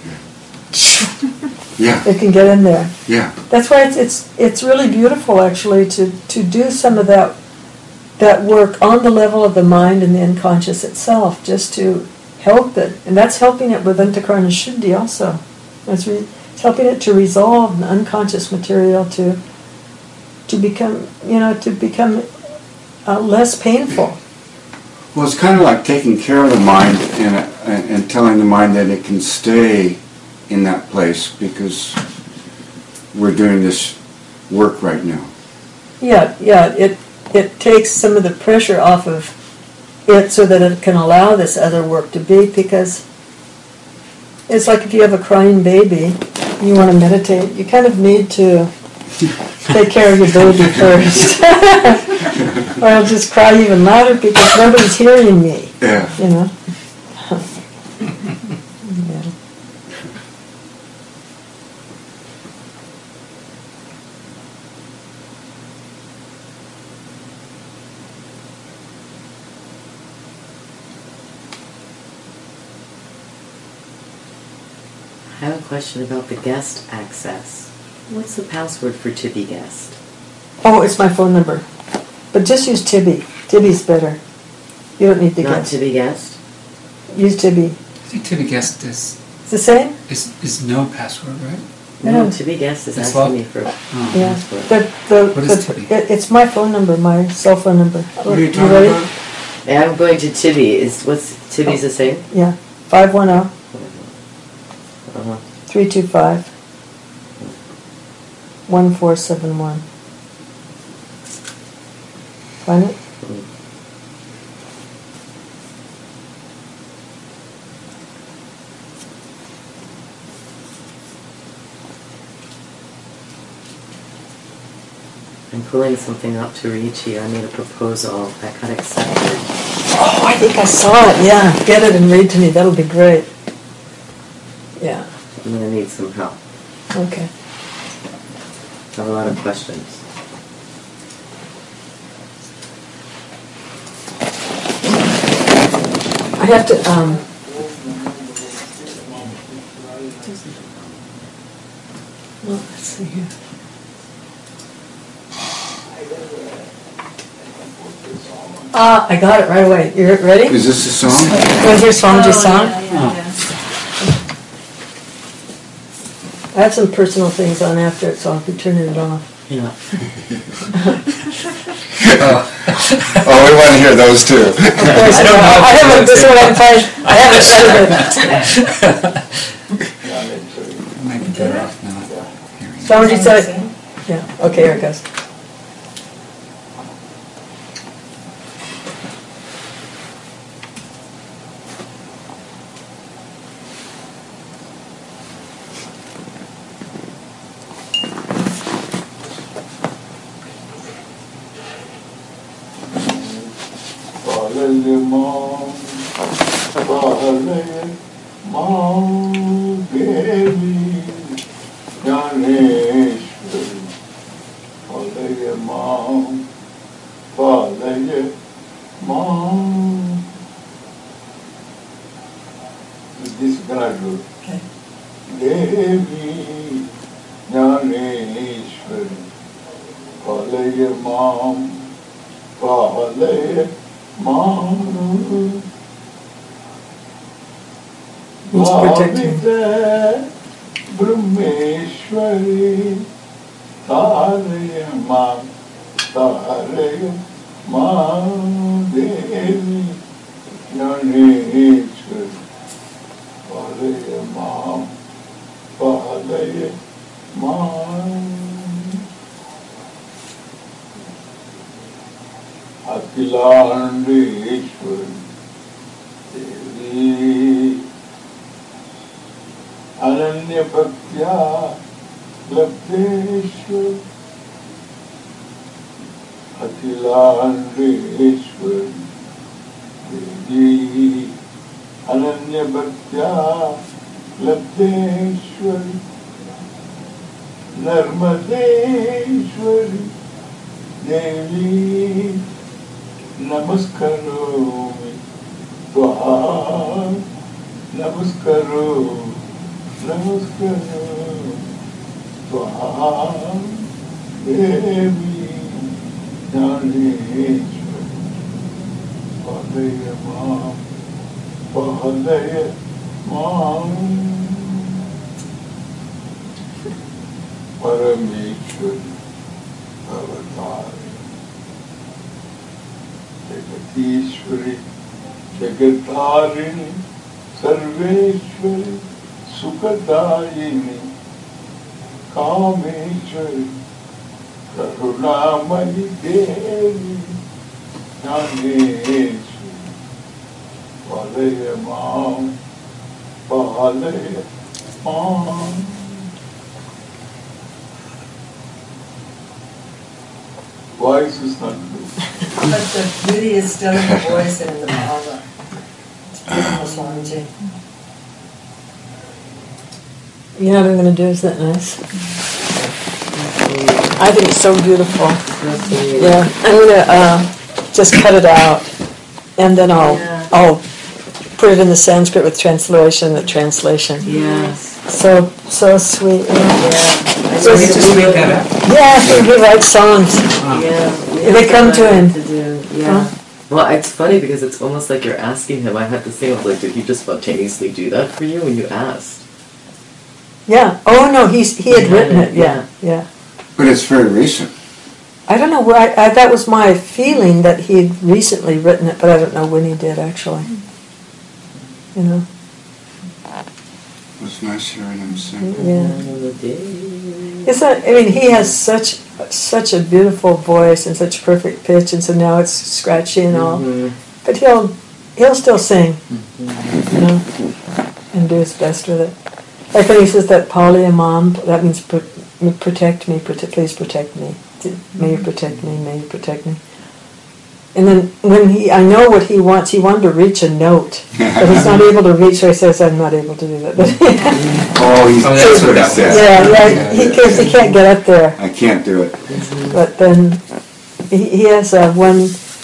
yeah, it can get in there. Yeah. That's why it's it's it's really beautiful actually to, to do some of that that work on the level of the mind and the unconscious itself, just to help it. And that's helping it with Antakarana Shuddhi also. It's, re, it's helping it to resolve the unconscious material to to become, you know, to become uh, less painful. Well, it's kind of like taking care of the mind and, and, and telling the mind that it can stay in that place because we're doing this work right now. Yeah, yeah, it it takes some of the pressure off of it so that it can allow this other work to be, because it's like if you have a crying baby and you want to meditate, you kind of need to take care of your baby first. Or I'll just cry even louder because nobody's hearing me. Yeah. You know? I have a question about the guest access. What's the password for Tibby Guest? Oh, it's my phone number. But just use Tibby. Tibby's better. You don't need the Not guest. Tibby Guest? Use Tibby. I think Tibby Guest is, It's the same? is, is no password, right? No, Yeah. Tibby Guest is It's asking what? me for Oh, Yeah. password. The, the, What is the- Tibby? it- it's my phone number, my cell phone number. What are you You talking ready? about? Yeah, I'm going to Tibby. Is what's Tibby's the same? Yeah. five one zero, Uh-huh. three two five, one four seven one. Find it? I'm pulling something up to reach you. I made a proposal that got accepted. Oh, I think I saw it. Yeah. Get it and read to me. That'll be great. Yeah. I'm going to need some help. Okay. I have a lot of questions. I have to, um, well, let's see here. Ah, I got it right away. You ready? Is this a song? You want to hear Swamiji's Oh, song? yeah, yeah, yeah. I have some personal things on after it, so I'll be turning it off. Yeah. Oh, we want to hear those too. Of course, I, don't know. I haven't, this is what I'm fine. I haven't edited it. I might be better off not hearing it. Swamiji said, yeah, okay, here it goes. Mom, Father, Mom, Devi, Ganeshwari, Father, Mom, Father, Mom. This graduate. Okay. Devi, Ganeshwari, Father, Mom, Father, Mom. He's protecting. Bhavita Brahmeshwari Taraya Ma Taraya Ma Devi Ganeshwari Taraya Ma Taraya Ma Akilandeshwari Devi Ananya Bhaktya Labdeshwar Akilandeshwar Devi Ananya Bhaktya Labdeshwar Narmadeshwari Devi Namaskaromi Tvaham Namaskaromi Namaskaram Tvaham Devi Ganeshwari Padaya Mam Padaya Mam Parameshwari Avatari Jagatishwari Jagatarini Sarveshwari Sukadayini Kameshwari Karunamani Devi Ganeshwari Padaya Mam Padaya Mam. Voice is not good. But the beauty is still in the voice and in the bhava. It's beautiful, Swamiji. You know what I'm going to do? Is that nice? I think it's so beautiful. Yeah, I'm going to uh, just cut it out, and then I'll Yeah. I'll put it in the Sanskrit with transliteration. The translation. Yes. So, so sweet. You know? Yeah. So I he know just we made will- that up? Yeah, he, he writes songs. Wow. Yeah. we They have come to him. To do. Yeah. Huh? Well, it's funny because it's almost like you're asking him. I had the same. I was like, did he just spontaneously do that for you when you asked? Yeah. Oh no, he's he had He had written it, it. Yeah, yeah. But it's very recent. I don't know where I, I. That was my feeling that he'd recently written it, but I don't know when he did actually. You know. It was nice hearing him sing. Yeah. It's not, I mean, he has such such a beautiful voice and such perfect pitch, and so now it's scratchy and all. Mhm. But he'll he'll still sing, Mhm. you know, and do his best with it. Like when he says that Polly and Mom, that means pr- protect me, prote- please protect me. May you protect me, may you protect me. And then when he, I know what he wants. He wanted to reach a note, but he's not able to reach. So he says, "I'm not able to do that." But Oh, he's, Oh, that's that's what what he that said. was. yeah, yeah, he can't, he can't get up there. I can't do it. But then he, he has uh, one.